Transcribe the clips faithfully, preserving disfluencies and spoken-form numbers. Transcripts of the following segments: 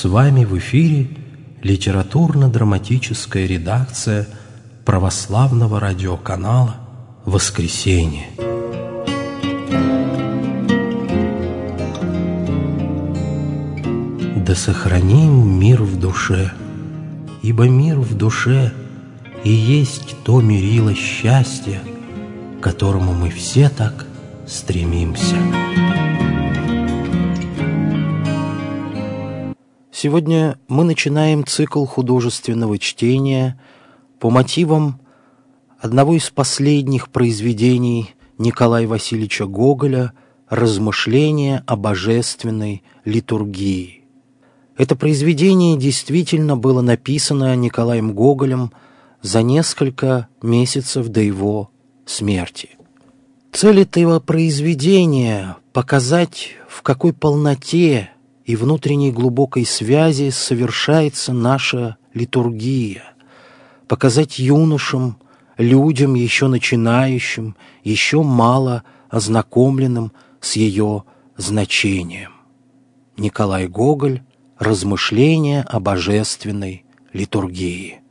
вами в эфире литературно-драматическая редакция православного радиоканала «Воскресенье». Да сохраним мир в душе, ибо мир в душе и есть то мерило счастья, к которому мы все так стремимся. Сегодня мы начинаем цикл художественного чтения по мотивам одного из последних произведений Николая Васильевича Гоголя «Размышления о божественной литургии». Это произведение действительно было написано Николаем Гоголем за несколько месяцев до его смерти. Цель этого произведения – показать, в какой полноте и внутренней глубокой связи совершается наша литургия, показать юношам, людям, еще начинающим, еще мало ознакомленным с ее значением. Николай Гоголь. Размышления о божественной литургии.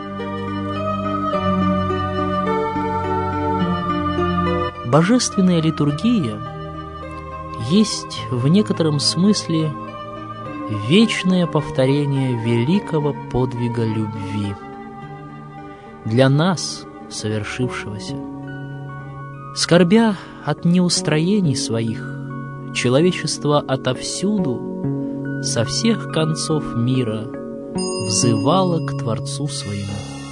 Божественная литургия есть в некотором смысле вечное повторение великого подвига любви для нас, совершившегося. Скорбя от неустроений своих, человечество отовсюду, со всех концов мира, взывало к Творцу своему.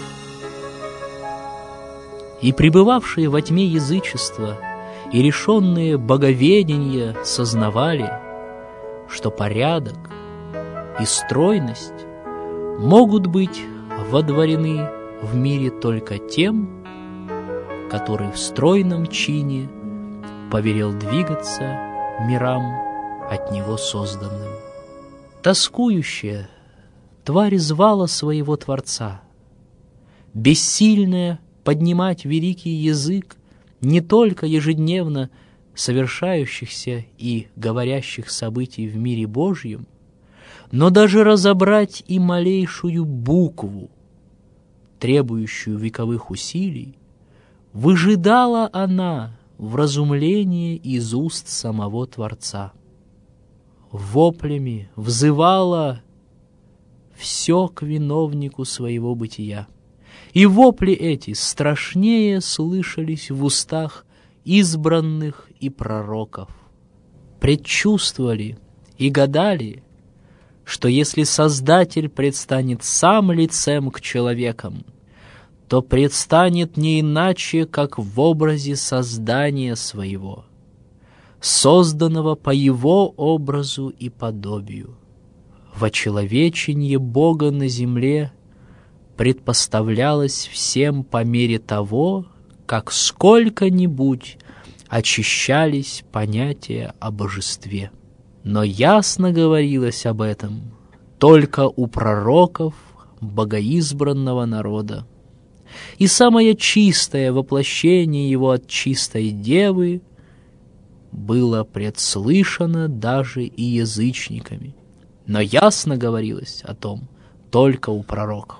И пребывавшие во тьме язычества и решенные боговедения сознавали, что порядок и стройность могут быть водворены в мире только тем, который в стройном чине повелел двигаться мирам от него созданным. Тоскующая тварь звала своего Творца, бессильная поднимать великий язык не только ежедневно совершающихся и говорящих событий в мире Божьем, но даже разобрать и малейшую букву, требующую вековых усилий, выжидала она вразумление из уст самого Творца. Воплями взывала все к виновнику своего бытия. И вопли эти страшнее слышались в устах избранных и пророков. Предчувствовали и гадали, что если Создатель предстанет сам лицем к человекам, то предстанет не иначе, как в образе создания своего, созданного по его образу и подобию. Вочеловеченье Бога на земле предпоставлялось всем по мере того, как сколько-нибудь очищались понятия о божестве. Но ясно говорилось об этом только у пророков богоизбранного народа. И самое чистое воплощение его от чистой девы было предслышано даже и язычниками, но ясно говорилось о том только у пророков.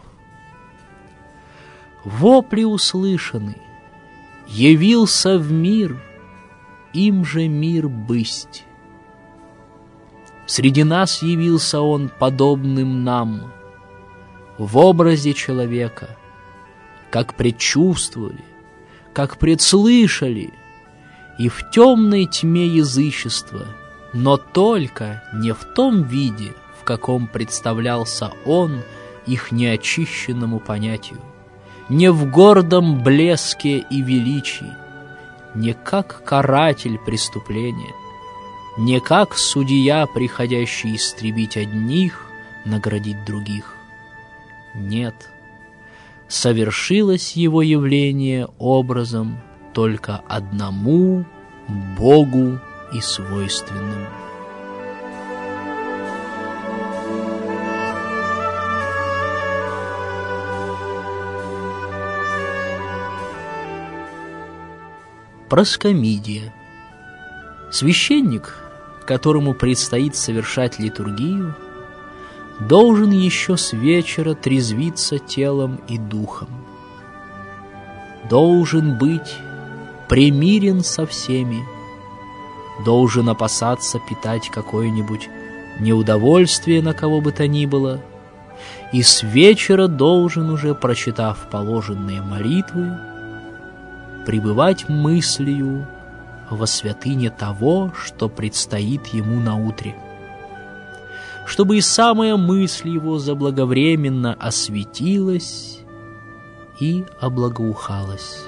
Вопли услышаны, явился в мир, им же мир бысть. Среди нас явился он подобным нам, в образе человека, как предчувствовали, как предслышали, и в темной тьме язычества, но только не в том виде, в каком представлялся он их неочищенному понятию, не в гордом блеске и величии, не как каратель преступления, не как судья, приходящий истребить одних, наградить других. Нет, совершилось его явление образом только одному Богу и свойственным. Проскомидия. Священник, которому предстоит совершать литургию, должен еще с вечера трезвиться телом и духом, должен быть примирен со всеми, должен опасаться питать какое-нибудь неудовольствие на кого бы то ни было, и с вечера должен уже, прочитав положенные молитвы, пребывать мыслью во святыне того, что предстоит ему наутре, чтобы и самая мысль его заблаговременно осветилась и облагоухалась.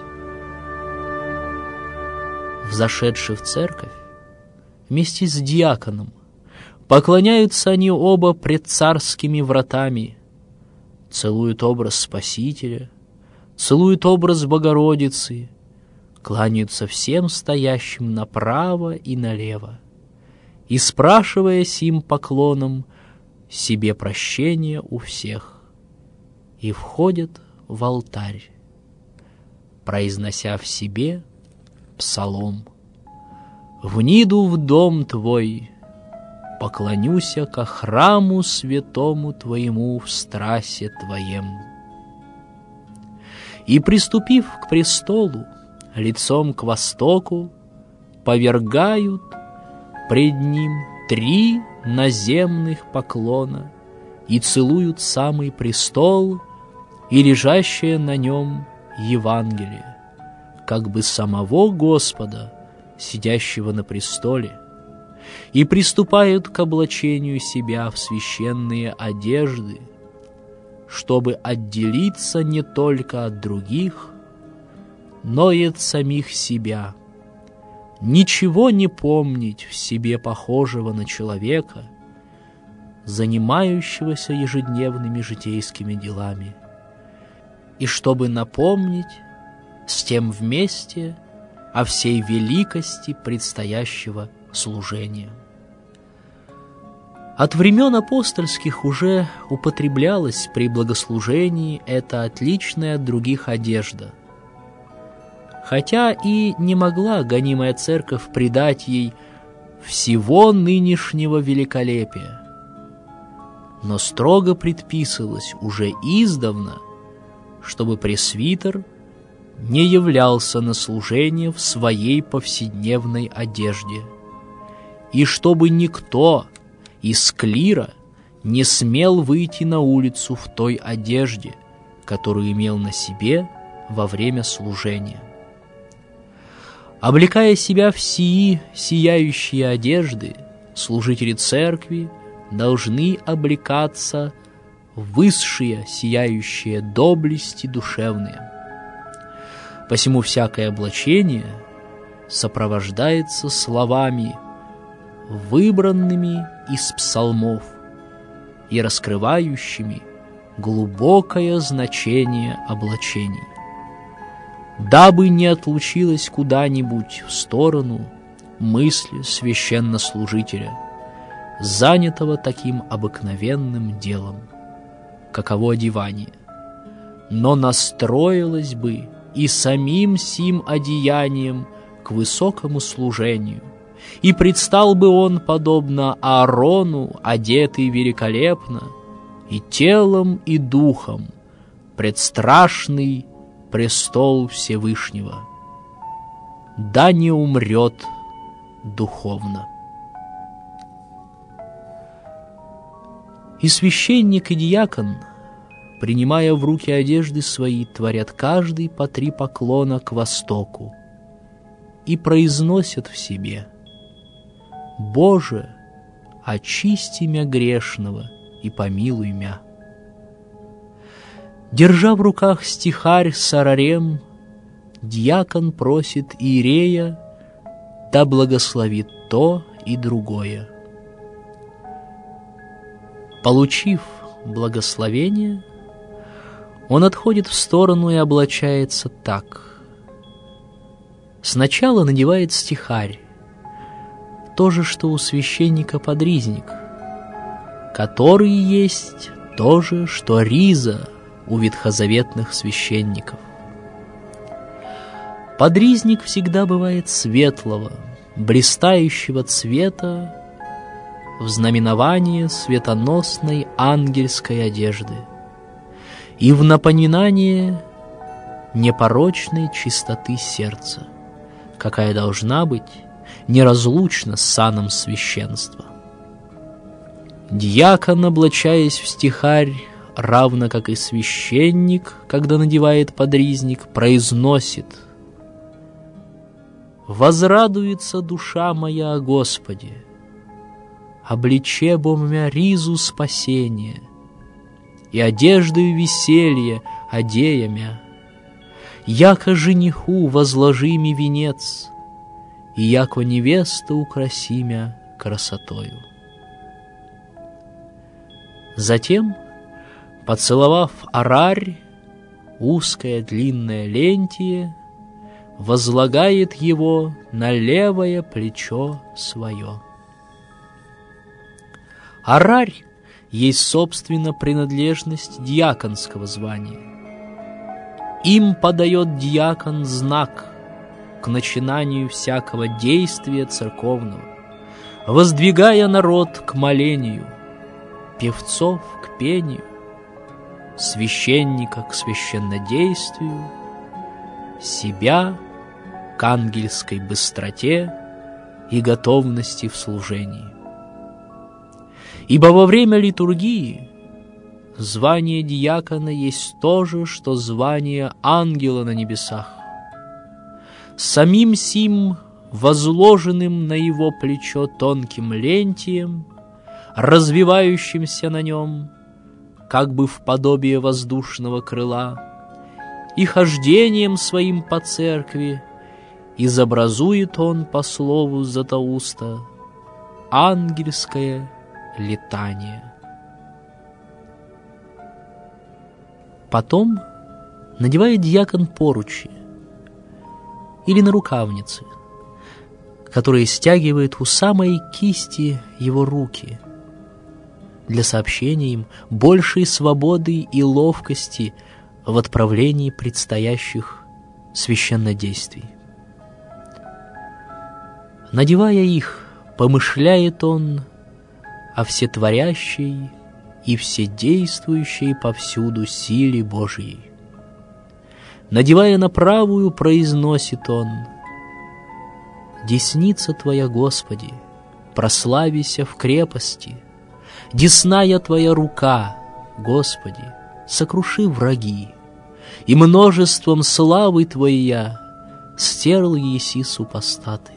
Взошедши в церковь, вместе с диаконом поклоняются они оба пред царскими вратами, целуют образ Спасителя, целуют образ Богородицы, кланяются всем стоящим направо и налево, и, спрашивая сим поклоном себе прощения у всех, и входят в алтарь, произнося в себе псалом: «Вниду в дом Твой, поклонюся ко храму святому Твоему в страсе Твоем». И, приступив к престолу, лицом к востоку, повергают пред ним три наземных поклона и целуют самый престол и лежащее на нем Евангелие, как бы самого Господа, сидящего на престоле, и приступают к облачению себя в священные одежды, чтобы отделиться не только от других, но и от самих себя, ничего не помнить в себе похожего на человека, занимающегося ежедневными житейскими делами, и чтобы напомнить с тем вместе о всей великости предстоящего служения. От времен апостольских уже употреблялась при богослужении эта отличная от других одежда, хотя и не могла гонимая церковь придать ей всего нынешнего великолепия, но строго предписывалось уже издавна, чтобы пресвитер не являлся на служение в своей повседневной одежде, и чтобы никто из клира не смел выйти на улицу в той одежде, которую имел на себе во время служения. Облекая себя в сии сияющие одежды, служители церкви должны облекаться в высшие сияющие доблести душевные. Посему всякое облачение сопровождается словами, выбранными из псалмов и раскрывающими глубокое значение облачений, дабы не отлучилась куда-нибудь в сторону мысль священнослужителя, занятого таким обыкновенным делом, каково одевание, но настроилась бы и самим сим одеянием к высокому служению, и предстал бы он, подобно Аарону, одетый великолепно, и телом, и духом, пред страшный престол Всевышнего, да не умрет духовно. И священник, и диакон, принимая в руки одежды свои, творят каждый по три поклона к востоку и произносят в себе: «Боже, очисти мя грешного и помилуй мя». Держа в руках стихарь сарарем, диакон просит иерея, да благословит то и другое. Получив благословение, он отходит в сторону и облачается так. Сначала надевает стихарь, то же, что у священника подризник, который есть то же, что риза у ветхозаветных священников. Подризник всегда бывает светлого, блистающего цвета, в знаменование светоносной ангельской одежды и в напоминание непорочной чистоты сердца, какая должна быть неразлучна с саном священства. Дьякон, облачаясь в стихарь, равно как и священник, когда надевает подризник, произносит: «Возрадуется душа моя о Господе, облече бо мя ризу спасения, и одеждою веселья одея мя, яко жениху возложи ми венец, и яко невеста украси мя красотою». Затем, поцеловав арарь, узкое длинное лентие, возлагает его на левое плечо свое. Арарь есть, собственно, принадлежность дьяконского звания. Им подает дьякон знак к начинанию всякого действия церковного, воздвигая народ к молению, певцов к пению, священника к священнодействию, себя к ангельской быстроте и готовности в служении. Ибо во время литургии звание диакона есть то же, что звание ангела на небесах. Самим сим, возложенным на его плечо тонким лентием, развивающимся на нем, как бы в подобие воздушного крыла, и хождением своим по церкви изобразует он, по слову Златоуста, ангельское летание. Потом надевает дьякон поручи или нарукавницы, которые стягивает у самой кисти его руки, для сообщения им большей свободы и ловкости в отправлении предстоящих священнодействий. Надевая их, помышляет он о всетворящей и вседействующей повсюду силе Божией. Надевая на правую, произносит он: «Десница Твоя, Господи, прославися в крепости, десная Твоя рука, Господи, сокруши враги, и множеством славы Твоя стерл еси супостаты».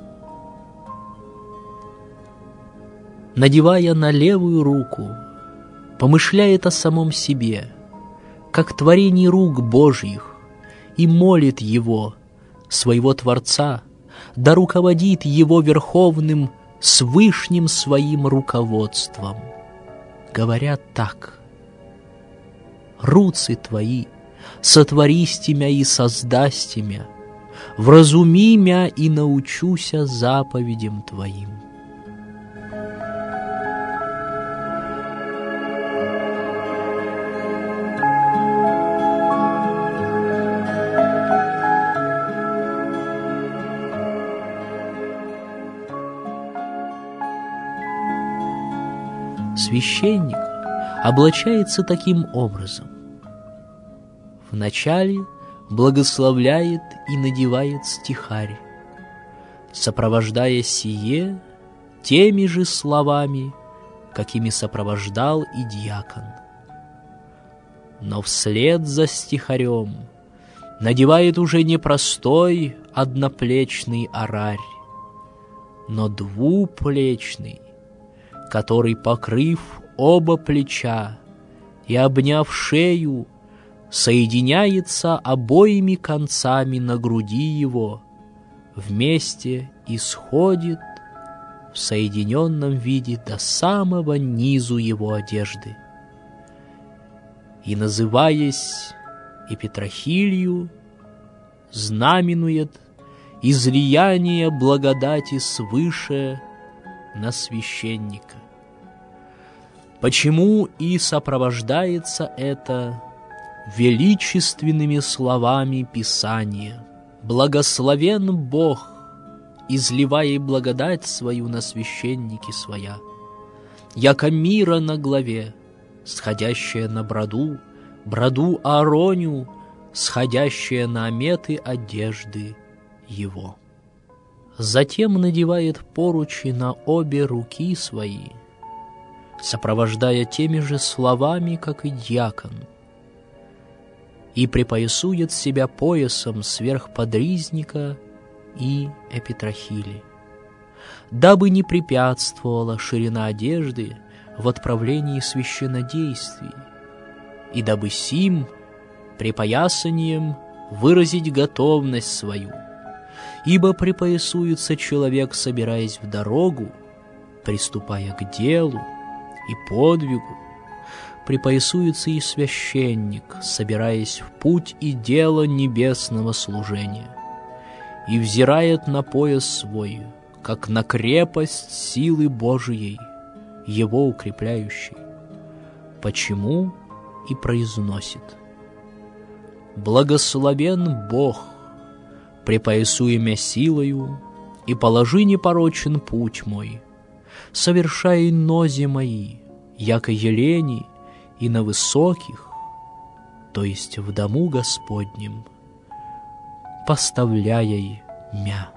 Надевая на левую руку, помышляет о самом себе, как творении рук Божьих, и молит Его, своего Творца, да руководит Его верховным свышним своим руководством, говоря так: «Руцы Твои сотвористи мя и создасти мя, вразуми мя и научуся заповедям Твоим». Священник облачается таким образом. Вначале благословляет и надевает стихарь, сопровождая сие теми же словами, какими сопровождал и диакон. Но вслед за стихарем надевает уже не простой одноплечный арарь, но двуплечный, который, покрыв оба плеча и обняв шею, соединяется обоими концами на груди его, вместе и сходит в соединенном виде до самого низу его одежды. И, называясь Епитрахилью, знаменует излияние благодати свыше на священника. Почему и сопровождается это величественными словами Писания: «Благословен Бог, изливая благодать свою на священники своя, яко мира на главе, сходящая на броду, броду Аароню, сходящая на ометы одежды его. Затем надевает поручи на обе руки свои, сопровождая теми же словами, как и дьякон, и припоясует себя поясом сверх подризника и эпитрахили, дабы не препятствовала ширина одежды в отправлении священнодействий, и дабы сим припоясанием выразить готовность свою, ибо припоясуется человек, собираясь в дорогу, приступая к делу и подвигу, припоясуется и священник, собираясь в путь и дело небесного служения, и взирает на пояс свой, как на крепость силы Божией, его укрепляющей. Почему и произносит: «Благословен Бог, припоясуемя силою, и положи непорочен путь мой, совершай нози мои, яко елени, и на высоких, то есть в дому Господнем, поставляй мя».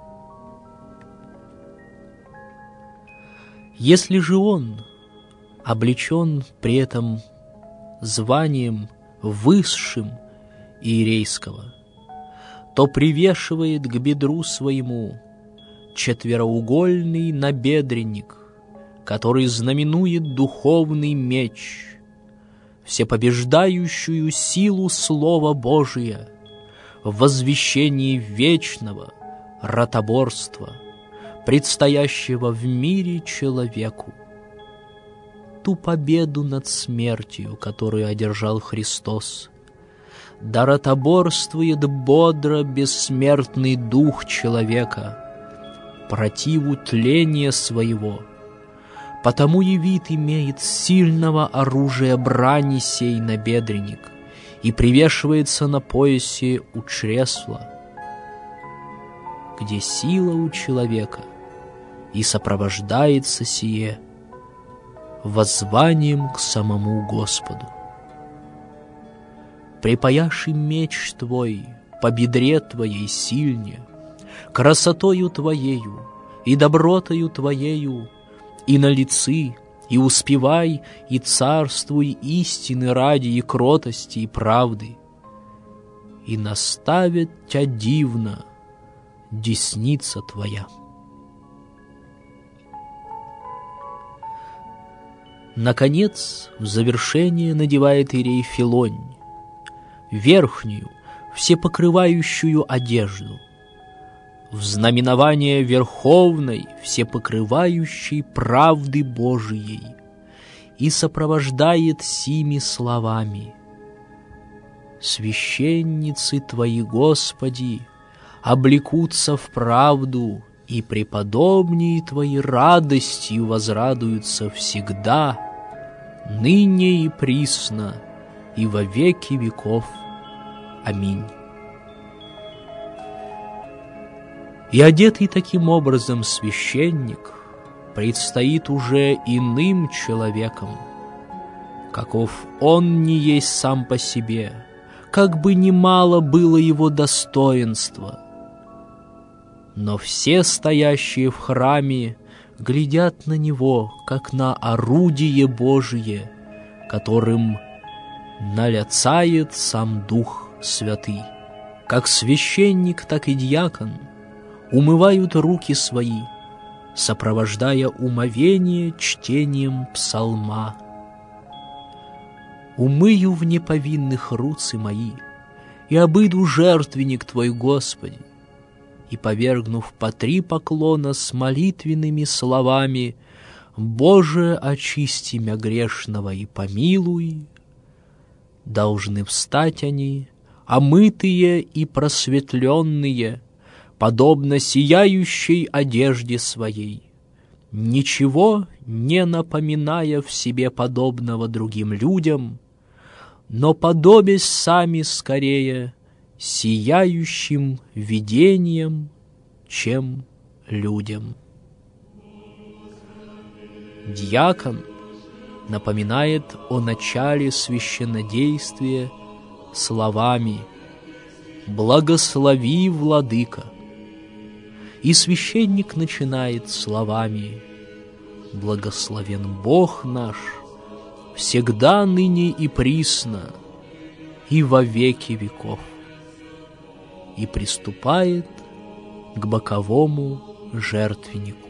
Если же он облечен при этом званием высшим иерейского, то привешивает к бедру своему четвероугольный набедренник, который знаменует духовный меч, всепобеждающую силу Слова Божия в возвещении вечного ротоборства, предстоящего в мире человеку. Ту победу над смертью, которую одержал Христос, да ротоборствует бодро бессмертный дух человека противу тления своего, потому и вид имеет сильного оружия брани сей набедренник и привешивается на поясе у чресла, где сила у человека, и сопровождается сие воззванием к самому Господу. Припаяши меч твой по бедре твоей сильне, красотою твоею и добротою твоею, и на лицы, и успевай, и царствуй истины ради, и кротости, и правды, и наставит тя дивно десница твоя. Наконец, в завершение надевает иерей Филонь верхнюю, всепокрывающую одежду, в знаменование верховной, всепокрывающей правды Божией, и сопровождает сими словами: «Священницы Твои, Господи, облекутся в правду, и преподобнее Твои радостью возрадуются всегда, ныне и присно, и во веки веков. Аминь». И одетый таким образом священник предстоит уже иным человеком, каков он не есть сам по себе, как бы ни мало было его достоинства. Но все стоящие в храме глядят на него, как на орудие Божие, которым наляцает сам Дух Святый. Как священник, так и диакон умывают руки свои, сопровождая умовение чтением псалма. «Умыю в неповинных руцы мои, и обыду жертвенник Твой, Господи, и, повергнув по три поклона с молитвенными словами: Боже, очисти мя грешного и помилуй, должны встать они, омытые и просветленные, подобно сияющей одежде своей, ничего не напоминая в себе подобного другим людям, но подобясь сами скорее сияющим видением, чем людям». Дьякон напоминает о начале священнодействия словами «Благослови, владыка». И священник начинает словами «Благословен Бог наш, всегда, ныне и присно, и во веки веков», и приступает к боковому жертвеннику.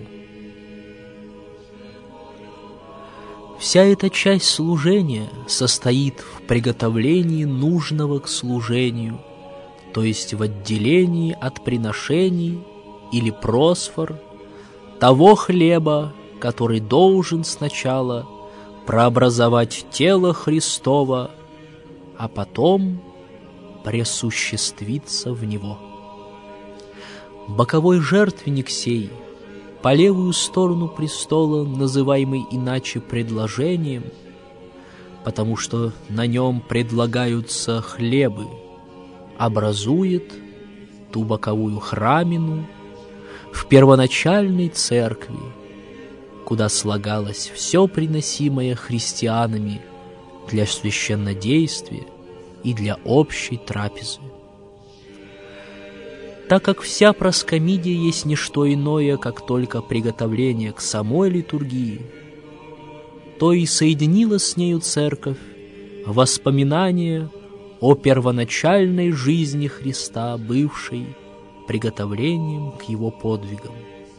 Вся эта часть служения состоит в приготовлении нужного к служению, то есть в отделении от приношений или просфор того хлеба, который должен сначала прообразовать тело Христово, а потом пресуществиться в него. Боковой жертвенник сей по левую сторону престола, называемый иначе предложением, потому что на нем предлагаются хлебы, образует ту боковую храмину в первоначальной церкви, куда слагалось все приносимое христианами для священнодействия и для общей трапезы. Так как вся проскомидия есть не что иное, как только приготовление к самой литургии, то и соединила с нею церковь воспоминания о первоначальной жизни Христа, бывшей приготовлением к Его подвигам.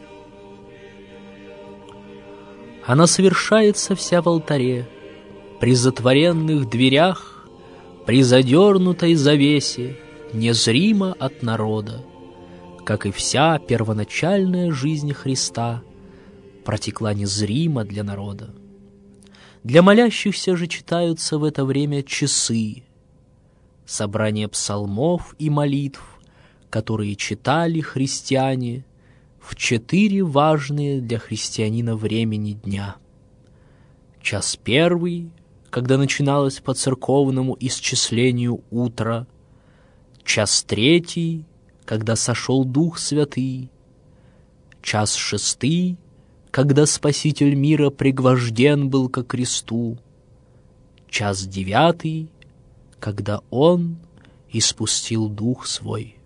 Она совершается вся в алтаре, при затворенных дверях, при задернутой завесе, незримо от народа, как и вся первоначальная жизнь Христа протекла незримо для народа. Для молящихся же читаются в это время часы, собрание псалмов и молитв, которые читали христиане в четыре важные для христианина времени дня. Час первый, когда начиналось по церковному исчислению утро, час третий, когда сошел Дух Святый, час шестый, когда Спаситель мира пригвожден был ко кресту, час девятый, когда Он испустил Дух Свой.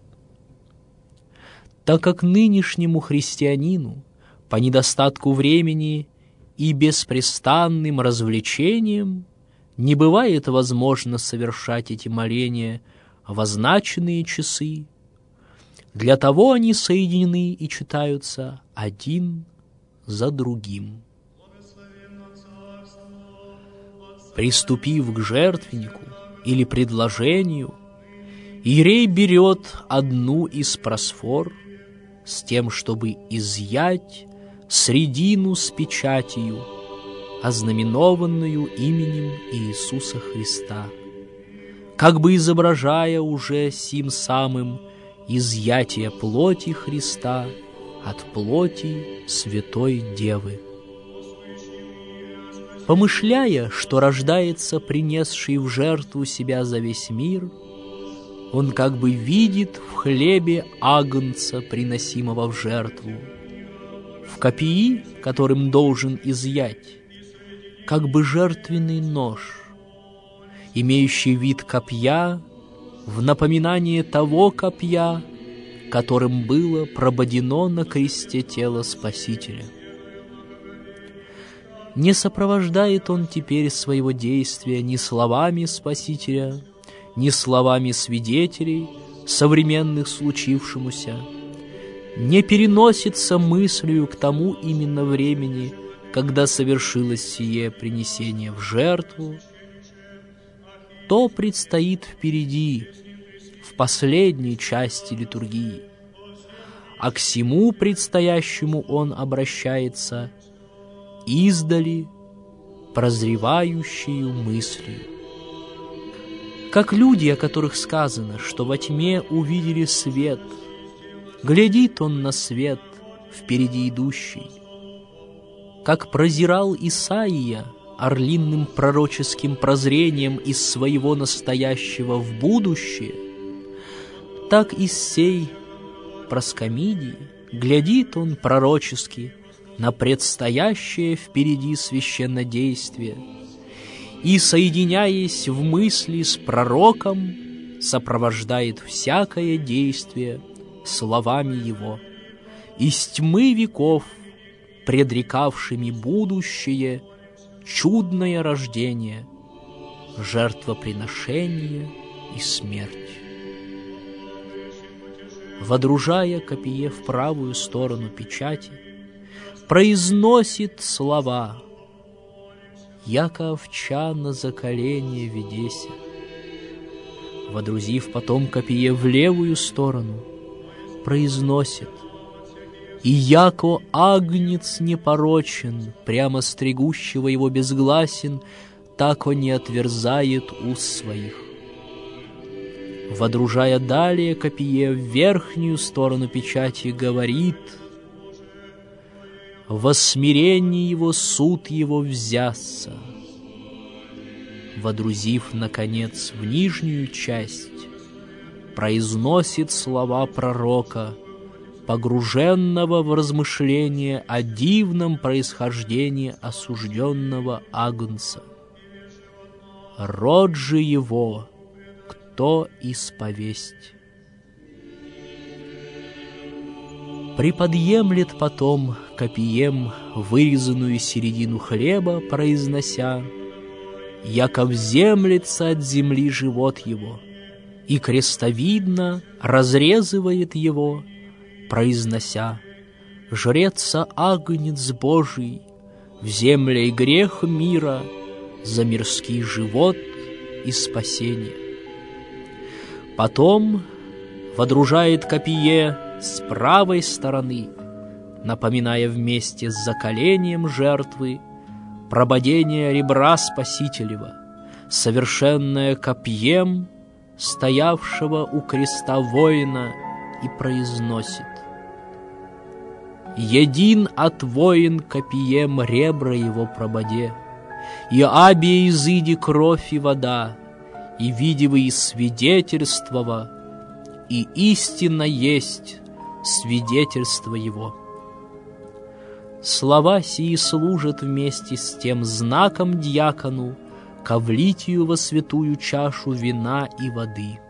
Так как нынешнему христианину по недостатку времени и беспрестанным развлечениям не бывает возможно совершать эти моления в означенные часы, для того они соединены и читаются один за другим. Приступив к жертвеннику или предложению, иерей берет одну из просфор с тем, чтобы изъять средину с печатью, ознаменованную именем Иисуса Христа, как бы изображая уже сим самым изъятие плоти Христа от плоти Святой Девы. Помышляя, что рождается принесший в жертву себя за весь мир, он как бы видит в хлебе агнца, приносимого в жертву, в копии, которым должен изъять, как бы жертвенный нож, имеющий вид копья, в напоминание того копья, которым было прободено на кресте тело Спасителя. Не сопровождает он теперь своего действия ни словами Спасителя, ни словами свидетелей, современных случившемуся, не переносится мыслью к тому именно времени, когда совершилось сие принесение в жертву, то предстоит впереди, в последней части литургии, а к всему предстоящему он обращается издали, прозревающую мыслью. Как люди, о которых сказано, что во тьме увидели свет, глядит он на свет впереди идущий. Как прозирал Исаия орлиным пророческим прозрением из своего настоящего в будущее, так из сей проскомидии глядит он пророчески на предстоящее впереди священнодействие и, соединяясь в мысли с пророком, сопровождает всякое действие словами его, из тьмы веков, предрекавшими будущее, чудное рождение, жертвоприношение и смерть. Водружая копье в правую сторону печати, произносит слова: «Яко овча на заколение ведеся». Водрузив потом копье в левую сторону, произносит: «И яко агнец непорочен, прямо стригущего его безгласен, так он не отверзает уст своих». Водружая далее копье в верхнюю сторону печати, говорит: «Во смирении его суд его взяться». Водрузив, наконец, в нижнюю часть, произносит слова пророка, погруженного в размышление о дивном происхождении осужденного агнца. «Род же его кто исповесть?» Приподъемлет потом копьем вырезанную середину хлеба, произнося: «Яко вземлется от земли живот его», и крестовидно разрезывает его, произнося: «Жрется агнец Божий, в земле и грех мира, за мирский живот и спасение». Потом водружает копье с правой стороны, напоминая вместе с заколением жертвы прободение ребра Спасителева, совершенное копьем стоявшего у креста воина, и произносит: «Един от воин копьем ребра его прободе, и абе изыди кровь и вода, и видивы и свидетельствова, и истинно есть свидетельство его». Слова сии служат вместе с тем знаком дьякону ко влитию во святую чашу вина и воды.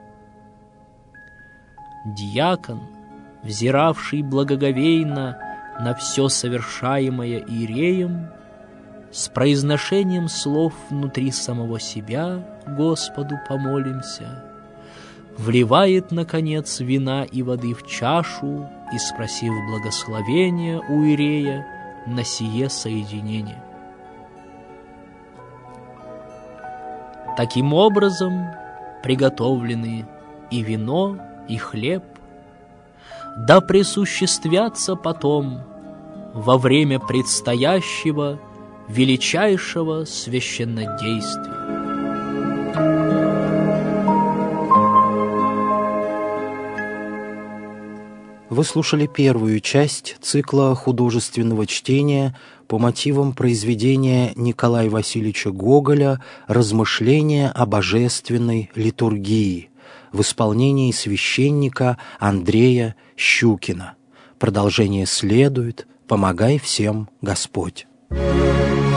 Дьякон, взиравший благоговейно на все совершаемое иереем, с произношением слов внутри самого себя «Господу помолимся», вливает, наконец, вина и воды в чашу и, спросив благословения у иерея на сие соединение. Таким образом приготовлены и вино, и хлеб, да присуществятся потом во время предстоящего величайшего священнодействия. Вы слушали первую часть цикла художественного чтения по мотивам произведения Николая Васильевича Гоголя «Размышления о божественной литургии» в исполнении священника Андрея Щукина. Продолжение следует. Помогай всем, Господь!